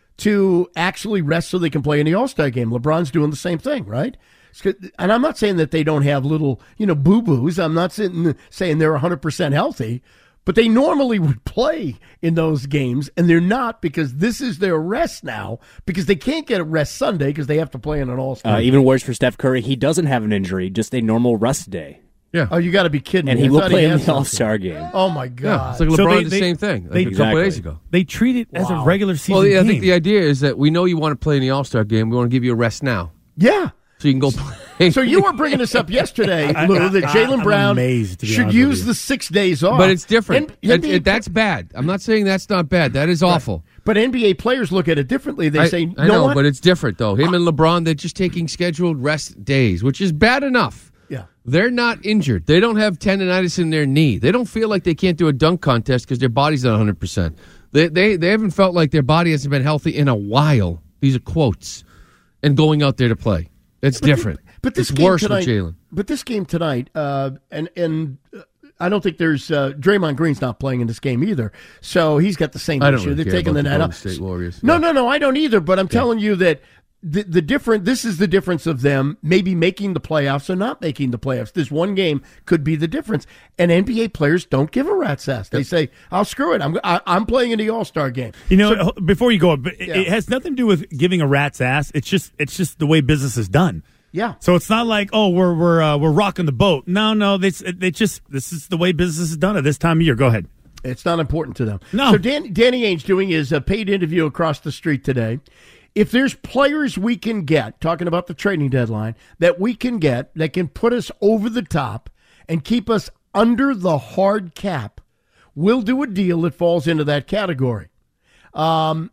to actually rest so they can play in the All-Star game. LeBron's doing the same thing, right? And I'm not saying that they don't have little, you know, boo-boos. I'm not sitting saying they're one hundred percent healthy. But they normally would play in those games, and they're not because this is their rest now because they can't get a rest Sunday because they have to play in an All-Star. Uh, even worse for Steph Curry, he doesn't have an injury, just a normal rest day. Yeah. Oh, you got to be kidding and me. he I will thought play he in had the something. All-Star game. Oh, my God. Yeah, it's like LeBron So they- did the they- same thing like they- a couple Exactly. days ago. They treat it as a Wow. regular season Well, yeah, I game. think the idea is that we know you want to play in the All-Star game. We want to give you a rest now. Yeah. So you can go play. So you were bringing this up yesterday, Lou, that Jaylen I'm Brown amazed, to be should honest with use you. the six days off. But it's different. N- It- NBA it- that's bad. I'm not saying that's not bad. That is awful. But N B A players look at it differently. They I, say, I "No, know, what? but it's different, though. Him and LeBron, they're just taking scheduled rest days, which is bad enough. Yeah. They're not injured. They don't have tendonitis in their knee. They don't feel like they can't do a dunk contest because their body's not one hundred percent. They, they, they haven't felt like their body hasn't been healthy in a while. These are quotes. And going out there to play. It's But different. The, but this it's game worse tonight, with Jalen. But this game tonight, uh, and and uh, I don't think there's uh, Draymond Green's not playing in this game either. So he's got the same I don't issue. really They're care taking about the the night Golden off. State Warriors. No, Yeah. no, no. I don't either. But I'm telling you that the the different. This is the difference of them maybe making the playoffs or not making the playoffs. This one game could be the difference. And N B A players don't give a rat's ass. They say, "I'll screw it. I'm I, I'm playing in the All Star game." You know, So- before you go, but it- Yeah. it has nothing to do with giving a rat's ass. It's just it's just the way business is done. Yeah. So it's not like, oh, we're we're uh, we're rocking the boat. No, no, they they just this is the way business is done at this time of year. Go ahead. It's not important to them. No. So Dan, Danny Ainge doing his uh, paid interview across the street today. If there's players we can get, talking about the trading deadline, that we can get that can put us over the top and keep us under the hard cap, we'll do a deal that falls into that category. Um,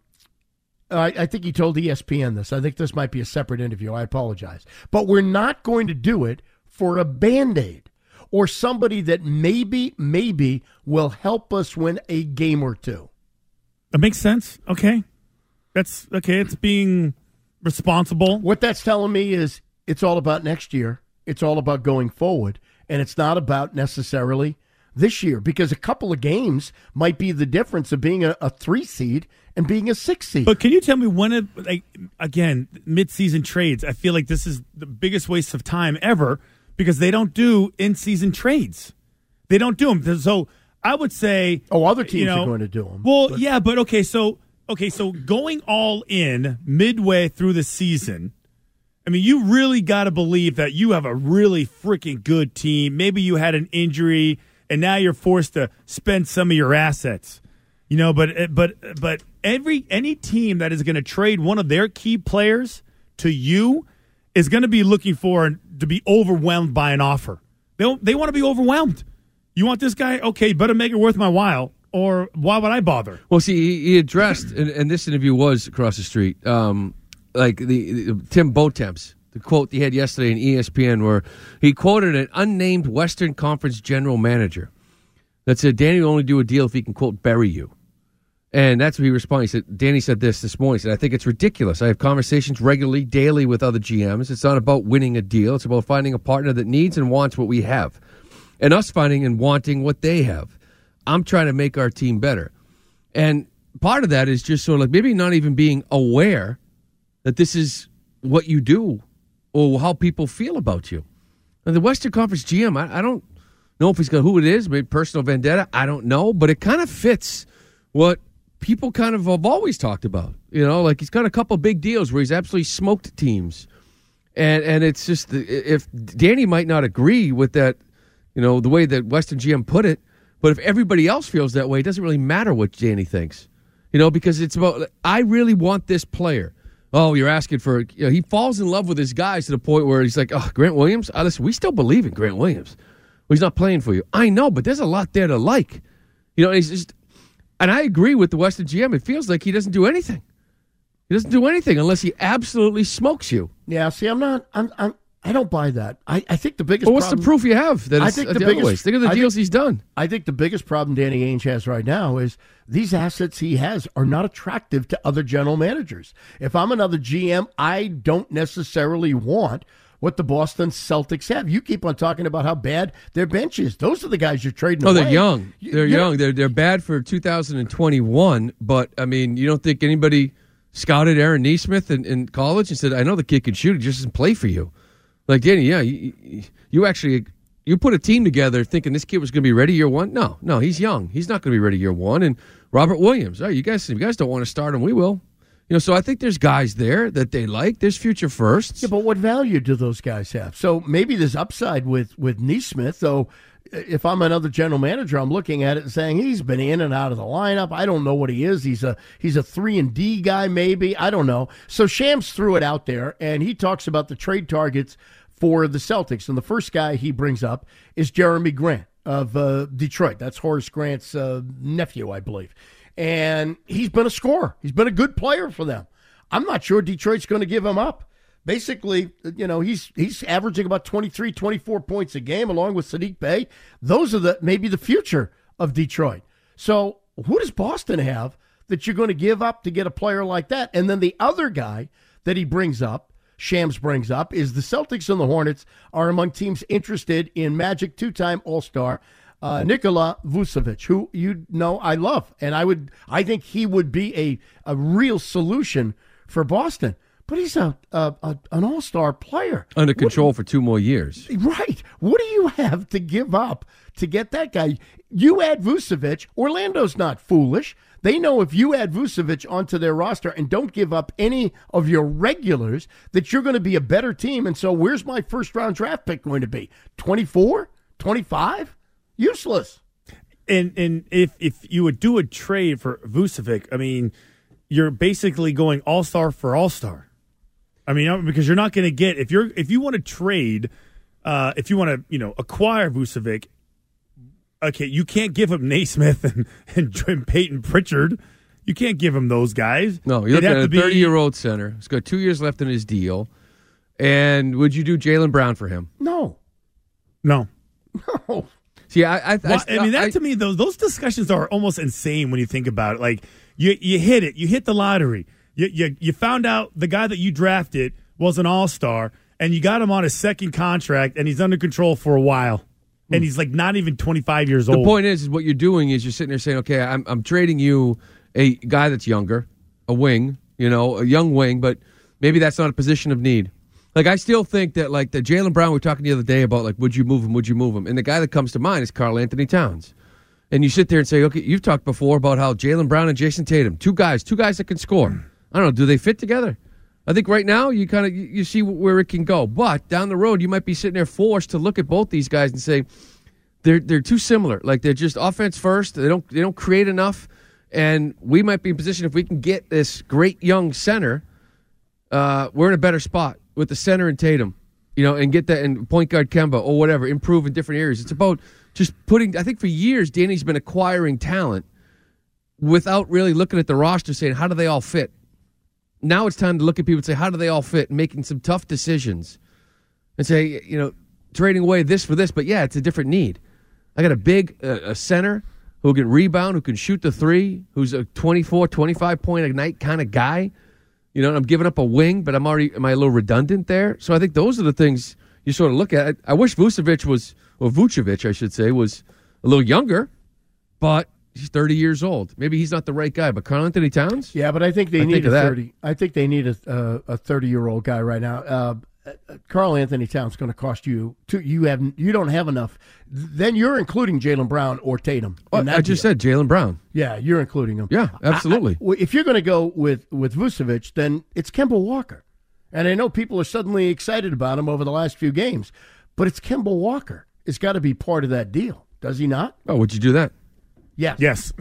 I, I think he told E S P N this. I think this might be a separate interview. I apologize. But we're not going to do it for a Band-Aid or somebody that maybe, maybe will help us win a game or two. That makes sense. Okay. That's okay. It's being responsible. What that's telling me is it's all about next year. It's all about going forward. And it's not about necessarily this year because a couple of games might be the difference of being a, a three seed and being a six seed. But can you tell me when, it, like, again, mid-season trades, I feel like this is the biggest waste of time ever because they don't do in-season trades. They don't do them. So I would say... Oh, other teams you know, are going to do them. Well, but- yeah, but okay, so okay, so going all in midway through the season, I mean, you really got to believe that you have a really freaking good team. Maybe you had an injury, and now you're forced to spend some of your assets. You know, but but but every any team that is going to trade one of their key players to you is going to be looking for to be overwhelmed by an offer. They don't, they want to be overwhelmed. You want this guy? Okay, you better make it worth my while, or why would I bother? Well, see, he, he addressed, and, and this interview was across the street, um, like the, the Tim Bontemps, the quote he had yesterday in E S P N, where he quoted an unnamed Western Conference general manager that said, Danny will only do a deal if he can, quote, bury you. And that's what he responded. He said, Danny said this this morning. He said, I think it's ridiculous. I have conversations regularly, daily with other G Ms. It's not about winning a deal. It's about finding a partner that needs and wants what we have. And us finding and wanting what they have. I'm trying to make our team better. And part of that is just sort of like maybe not even being aware that this is what you do or how people feel about you. And the Western Conference G M, I, I don't know if he's got who it is, maybe personal vendetta. I don't know, but it kind of fits what people kind of have always talked about. You know, like he's got a couple big deals where he's absolutely smoked teams. And and it's just, if Danny might not agree with that, you know, the way that Western G M put it, but if everybody else feels that way, it doesn't really matter what Danny thinks. You know, because it's about, I really want this player. Oh, you're asking for, you know, he falls in love with his guys to the point where he's like, oh, Grant Williams? Oh, listen, we still believe in Grant Williams. Well, he's not playing for you. I know, but there's a lot there to like. You know, he's just, and I agree with the Western G M. It feels like he doesn't do anything. He doesn't do anything unless he absolutely smokes you. Yeah, see, I'm not, I'm, I'm, I don't buy that. I, I think the biggest well, what's problem, the proof you have that I it's think the, the the biggest, other ways? Think of the I deals think, he's done. I think the biggest problem Danny Ainge has right now is these assets he has are not attractive to other general managers. If I'm another G M, I don't necessarily want what the Boston Celtics have. You keep on talking about how bad their bench is. Those are the guys you're trading Oh, away. they're young. You- They're you know- young. They're they're bad for two thousand twenty-one, but, I mean, you don't think anybody scouted Aaron Neesmith in, in college and said, I know the kid can shoot, he just doesn't play for you. Like, Danny, yeah, you, you actually, you put a team together thinking this kid was going to be ready year one? No, no, he's young. He's not going to be ready year one. And Robert Williams, oh, you guys, you guys don't want to start him, we will. You know, so I think there's guys there that they like. There's future firsts. Yeah, but what value do those guys have? So maybe there's upside with, with Neesmith, though. If I'm another general manager, I'm looking at it and saying he's been in and out of the lineup. I don't know what he is. He's a he's a three and D guy, maybe. I don't know. So Shams threw it out there, and he talks about the trade targets for the Celtics. And the first guy he brings up is Jeremy Grant of uh, Detroit. That's Horace Grant's uh, nephew, I believe. And he's been a scorer. He's been a good player for them. I'm not sure Detroit's going to give him up. Basically, you know, he's he's averaging about twenty-three, twenty-four points a game along with Sadiq Bey. Those are the maybe the future of Detroit. So who does Boston have that you're going to give up to get a player like that? And then the other guy that he brings up, Shams brings up, is the Celtics and the Hornets are among teams interested in Magic two-time All-Star uh, Nikola Vucevic, who you know I love. And I would I think he would be a, a real solution for Boston. But he's a, a, a an all-star player. Under control what, for two more years. Right. What do you have to give up to get that guy? You add Vucevic. Orlando's not foolish. They know if you add Vucevic onto their roster and don't give up any of your regulars, that you're going to be a better team. And so where's my first-round draft pick going to be? twenty-four? twenty-five? Useless. And and if if you would do a trade for Vucevic, I mean, you're basically going all-star for all-star. I mean, because you're not going to get if you're if you want to trade, uh, if you want to you know acquire Vucevic, okay, you can't give him Naismith and and Peyton Pritchard. You can't give him those guys. No, you're looking at a thirty-year-old center. He's got two years left in his deal. And would you do Jaylen Brown for him? No, no, no. See, I, I, well, I, I mean, that I, to me, those those discussions are almost insane when you think about it. Like you you hit it, you hit the lottery. You, you you found out the guy that you drafted was an all-star, and you got him on a second contract, and he's under control for a while, and he's like not even twenty-five years the old. The point is, is what you're doing is you're sitting there saying, okay, I'm I'm trading you a guy that's younger, a wing, you know, a young wing, but maybe that's not a position of need. Like, I still think that, like, the Jaylen Brown we were talking the other day about, like, would you move him, would you move him? And the guy that comes to mind is Karl Anthony Towns. And you sit there and say, okay, you've talked before about how Jaylen Brown and Jason Tatum, two guys, two guys that can score. I don't know, do they fit together? I think right now you kind of you, you see where it can go. But down the road, you might be sitting there forced to look at both these guys and say, they're they're too similar. Like, they're just offense first. They don't they don't create enough. And we might be in position, if we can get this great young center, uh, we're in a better spot with the center and Tatum, you know, and get that, and point guard Kemba or whatever, improve in different areas. It's about just putting, I think for years, Danny's been acquiring talent without really looking at the roster saying, how do they all fit? Now it's time to look at people and say, how do they all fit? And making some tough decisions and say, you know, trading away this for this, but yeah, it's a different need. I got a big uh, a center who can rebound, who can shoot the three, who's a twenty-four, twenty-five point a night kind of guy. You know, and I'm giving up a wing, but I'm already, am I a little redundant there? So I think those are the things you sort of look at. I wish Vucevic was, or Vucevic, I should say, was a little younger, but he's thirty years old. Maybe he's not the right guy, but Karl Anthony Towns? Yeah, but I think they I need think a of that. thirty. I think they need a uh, a thirty year old guy right now. Uh, Karl Anthony Towns going to cost you two. You have you don't have enough. Then you're including Jaylen Brown or Tatum. Well, I just deal. said Jaylen Brown. Yeah, you're including him. Yeah, absolutely. I, I, if you're going to go with with Vucevic, then it's Kemba Walker. And I know people are suddenly excited about him over the last few games, but it's Kemba Walker. It's got to be part of that deal, does he not? Oh, would you do that? Yes. Yes.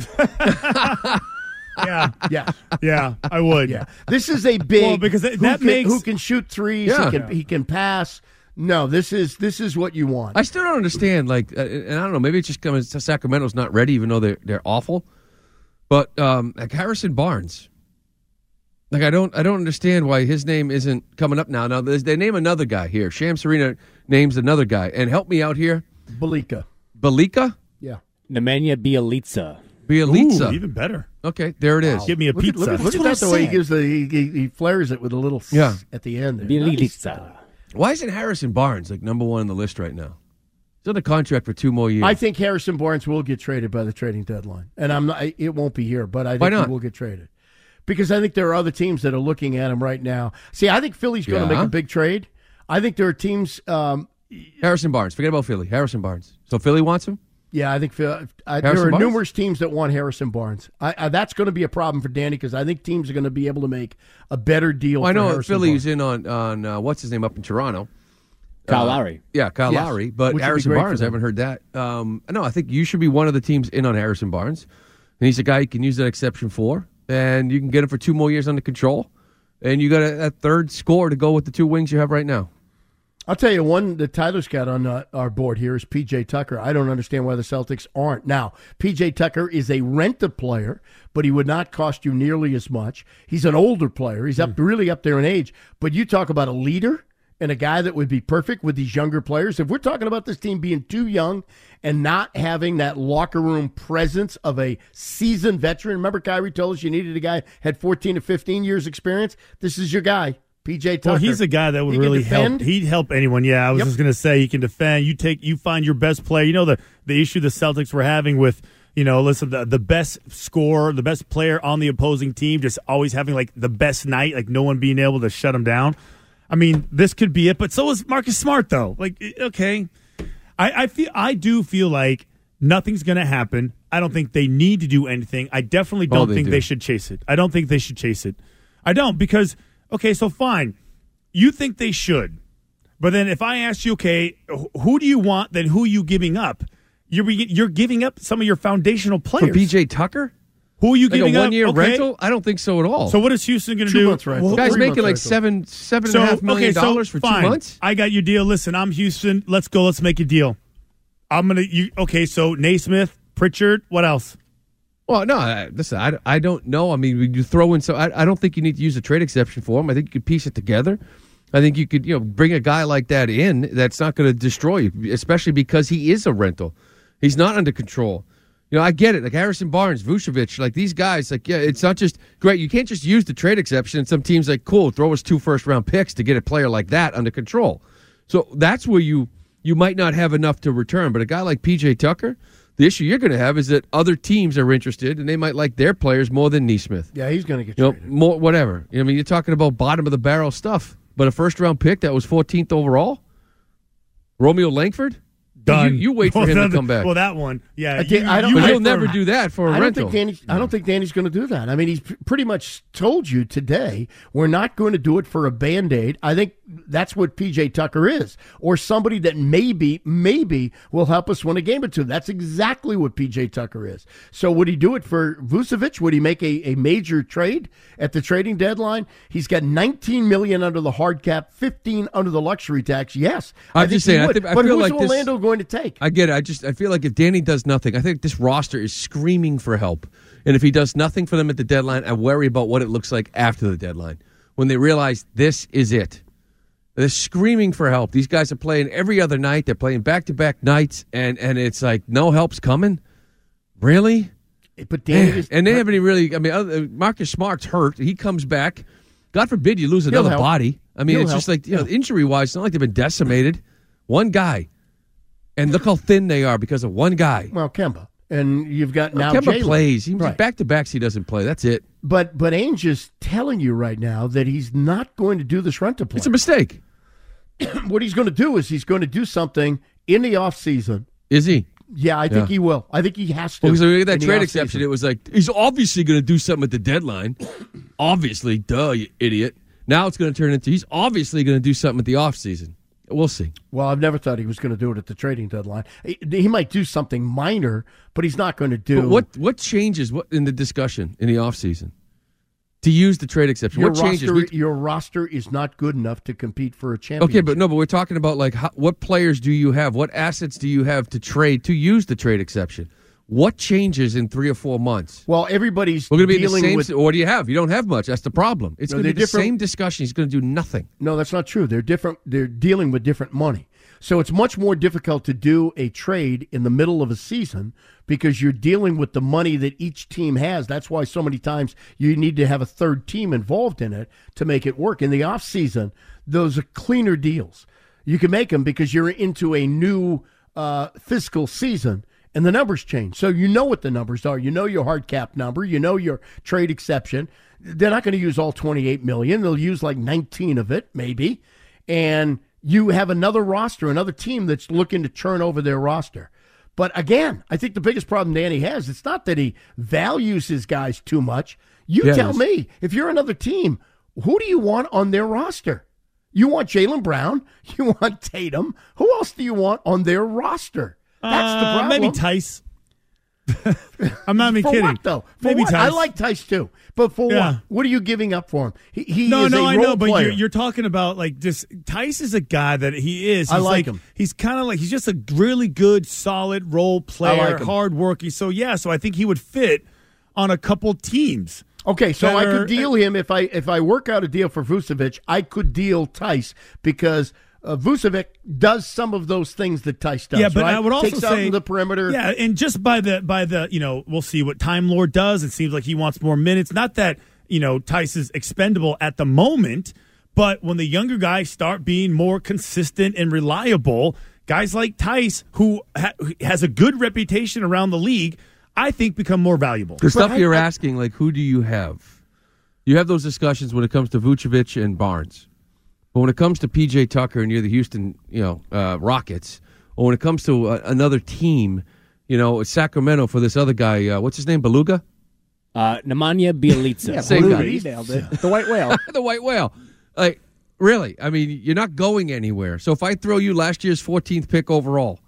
Yeah. Yeah. Yeah, I would. Yeah. This is a big well, because that, who that can, makes who can shoot threes, yeah. he, can, he can pass. No, this is this is what you want. I still don't understand, like, uh, and I don't know, maybe it's just because Sacramento's not ready, even though they're, they're awful. But, um, like, Harrison Barnes. Like, I don't I don't understand why his name isn't coming up now. Now, they name another guy here. Shams Serena names another guy. And help me out here. Belika. Belika? Yeah. Nemanja Bjelica. Bjelica. Ooh, even better. Okay, there it is. Wow. Give me a look pizza. At, look at, look at that, the way he gives the he, he, he flares it with a little yeah. at the end there. Bjelica. Why isn't Harrison Barnes like number one on the list right now? He's on a contract for two more years. I think Harrison Barnes will get traded by the trading deadline, and I'm not. It won't be here, but I think Why not? he will get traded because I think there are other teams that are looking at him right now. See, I think Philly's going to Yeah. make a big trade. I think there are teams. Um, Harrison Barnes. Forget about Philly. Harrison Barnes. So Philly wants him? yeah, I think Phil, I, Harrison there are Barnes? numerous teams that want Harrison Barnes. I, I, that's going to be a problem for Danny because I think teams are going to be able to make a better deal. Well, I for know Harrison Philly's Barnes. in on on uh, what's his name up in Toronto. Kyle Uh, Lowry. Yeah, Kyle Yes, Lowry. But which would be Harrison great for Barnes, I them. haven't heard that. Um, no, I think you should be one of the teams in on Harrison Barnes. And he's a guy you can use that exception for. And you can get him for two more years under control. And you got a, a third score to go with the two wings you have right now. I'll tell you one that Tyler's got on uh, our board here is P J Tucker. I don't understand why the Celtics aren't. Now, P J Tucker is a rent-a player, but he would not cost you nearly as much. He's an older player. He's up really up there in age. But you talk about a leader and a guy that would be perfect with these younger players. If we're talking about this team being too young and not having that locker room presence of a seasoned veteran, remember Kyrie told us you needed a guy had fourteen to fifteen years experience? This is your guy. P J Tucker. Well, he's a guy that would He can really defend. help. He'd help anyone. Yeah, I was Yep. just going to say he can defend. You take, you find your best player. You know the the issue the Celtics were having with, you know, listen, the the best scorer, the best player on the opposing team, just always having like the best night, like no one being able to shut him down. I mean, this could be it. But so is Marcus Smart, though. Like, okay, I, I feel I do feel like nothing's going to happen. I don't think they need to do anything. I definitely Oh, don't they think do. they should chase it. I don't think they should chase it. I don't because. Okay, so fine. You think they should. But then if I ask you, okay, who do you want, then who are you giving up? You're you're giving up some of your foundational players. For P J Tucker? Who are you like giving a up? one-year Okay. rental? I don't think so at all. So what is Houston going to Two do? months rental. Well, Guy's Three making months like rental. seven, seven so, and a half million okay, so dollars for fine. two months? I got your deal. Listen, I'm Houston. Let's go. Let's make a deal. I'm going to, you. okay, so Naismith, Pritchard, what else? Well, no, I, listen, I, I don't know. I mean, you throw in so I, I don't think you need to use a trade exception for him. I think you could piece it together. I think you could, you know, bring a guy like that in that's not going to destroy you, especially because he is a rental. He's not under control. You know, I get it. Like Harrison Barnes, Vucevic, like these guys, like, yeah, it's not just great. You can't just use the trade exception. And some teams like, cool, throw us two first-round picks to get a player like that under control. So that's where you you might not have enough to return. But a guy like P J Tucker, the issue you're going to have is that other teams are interested, and they might like their players more than Nesmith. Yeah, he's going to get You know, traded. more whatever. I mean, you're talking about bottom-of-the-barrel stuff. But a first-round pick that was fourteenth overall? Romeo Langford? Done. You, you wait for Well, him that- to come back. Well, that one, yeah. I think- I don't- you But I- wait he'll for never him. do that for a I don't rental. think Danny. I don't think Danny's going to do that. I mean, he's p- pretty much told you today we're not going to do it for a Band-Aid. I think that's what P J Tucker is, or somebody that maybe, maybe will help us win a game or two. That's exactly what P J Tucker is. So would he do it for Vucevic? Would he make a, a major trade at the trading deadline? He's got nineteen million dollars under the hard cap, fifteen under the luxury tax. Yes, I'm I think just saying, he I would. think- I but feel who's like this- Orlando going to take? I get it. I just I feel like if Danny does nothing, I think this roster is screaming for help. And if he does nothing for them at the deadline, I worry about what it looks like after the deadline when they realize this is it. They're screaming for help. These guys are playing every other night. They're playing back-to-back nights, and, and it's like no help's coming. Really? But Danny Man. is, and they haven't even really. I mean, other, Marcus Smart's hurt. He comes back. God forbid you lose another help. body. I mean, He'll it's just help. like you know, Yeah. injury-wise, it's not like they've been decimated. One guy, and look how thin they are because of one guy. Well, Kemba. And you've got now Kemba Jalen. plays. He Right. back to backs. He doesn't play. That's it. But but Ainge is telling you right now that he's not going to do this rent to play. It's a mistake. what he's going to do is he's going to do something in the offseason. Is he? Yeah, I think Yeah. he will. I think he has to. Well, because we get that in the trade offseason. exception, it was like, he's obviously going to do something at the deadline. Obviously, duh, you idiot. Now it's going to turn into, he's obviously going to do something at the offseason. We'll see. Well, I've never thought he was going to do it at the trading deadline. He, he might do something minor, but he's not going to do. But what what changes what in the discussion in the offseason to use the trade exception? Your What changes? roster, We- your roster is not good enough to compete for a championship. okay, but no, but we're talking about like how, what players do you have? What assets do you have to trade to use the trade exception? What changes in three or four months? Well, everybody's We're going to be in the dealing same. with. What do you have? You don't have much. That's the problem. It's No, going to they're be the different- same discussion. He's going to do nothing. No, that's not true. They're different. They're dealing with different money. So it's much more difficult to do a trade in the middle of a season because you're dealing with the money that each team has. That's why so many times you need to have a third team involved in it to make it work. In the offseason, those are cleaner deals. You can make them because you're into a new uh, fiscal season and the numbers change. So you know what the numbers are. You know your hard cap number. You know your trade exception. They're not going to use all twenty-eight million dollars. They'll use like nineteen of it, maybe. And you have another roster, another team that's looking to turn over their roster. But again, I think the biggest problem Danny has, it's not that he values his guys too much. You Yeah, it tell is. me, if you're another team, who do you want on their roster? You want Jaylen Brown? You want Tatum? Who else do you want on their roster? That's the Uh, problem. maybe Tice. I'm not even For kidding. what, though? For Maybe what? I Tice. like Tice, too. But for Yeah. what? What are you giving up for him? He, he no, is no, a I role know, but player. you're, you're talking about like just Tice is a guy that he is. He's I like him. He's kind of like he's just a really good, solid role player, like him. hard working. So yeah, so I think he would fit on a couple teams. Okay, so that I are- could deal him if I if I work out a deal for Vucevic. I could deal Tice because uh, Vucevic does some of those things that Tice does. Yeah, but right? I would also Takes say out in the perimeter. Yeah, and just by the by the you know we'll see what Time Lord does. It seems like he wants more minutes. Not that you know Tice is expendable at the moment, but when the younger guys start being more consistent and reliable, guys like Tice, who ha- who has a good reputation around the league, I think become more valuable. The stuff you're asking, like, who do you have? You have those discussions when it comes to Vucevic and Barnes. But when it comes to P J Tucker and you're the Houston, you know, uh, Rockets, or when it comes to uh, another team, you know, Sacramento for this other guy, uh, what's his name, Beluga? Uh, Nemanja Bjelica. Yeah, Same guy. He nailed it. The white whale. The white whale. Like, really? I mean, you're not going anywhere. So if I throw you last year's fourteenth pick overall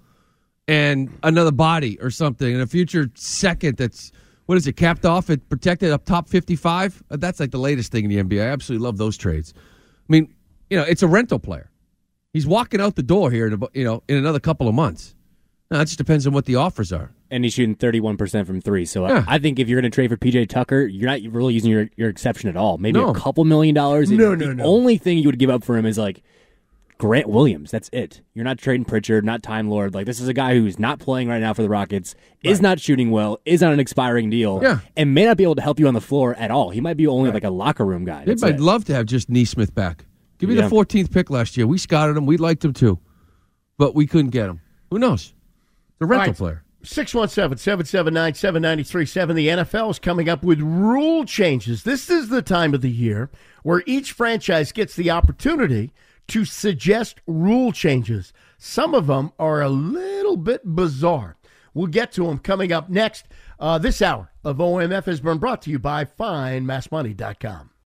and another body or something, and a future second that's, what is it, capped off and protected up top fifty-five? Uh, That's like the latest thing in the N B A. I absolutely love those trades. I mean, you know, it's a rental player. He's walking out the door here in, about, you know, in another couple of months. Now, it just depends on what the offers are. And he's shooting thirty-one percent from three. So Yeah. I, I think if you're going to trade for P J Tucker, you're not really using your, your exception at all. Maybe No. a couple million dollars. No, the no, no. only thing you would give up for him is like Grant Williams. That's it. You're not trading Pritchard, not Time Lord. Like, this is a guy who's not playing right now for the Rockets, is not shooting well, is on an expiring deal, Yeah. and may not be able to help you on the floor at all. He might be only like a locker room guy. That's I'd it. love to have just Neesmith back. Give me Yeah. the fourteenth pick last year. We scouted him. We liked him too. But we couldn't get him. Who knows? The rental Right. player. six one seven, seven seven nine, seven nine three seven. The N F L is coming up with rule changes. This is the time of the year where each franchise gets the opportunity to suggest rule changes. Some of them are a little bit bizarre. We'll get to them coming up next. Uh, this hour of O M F has been brought to you by Find Mass Money dot com.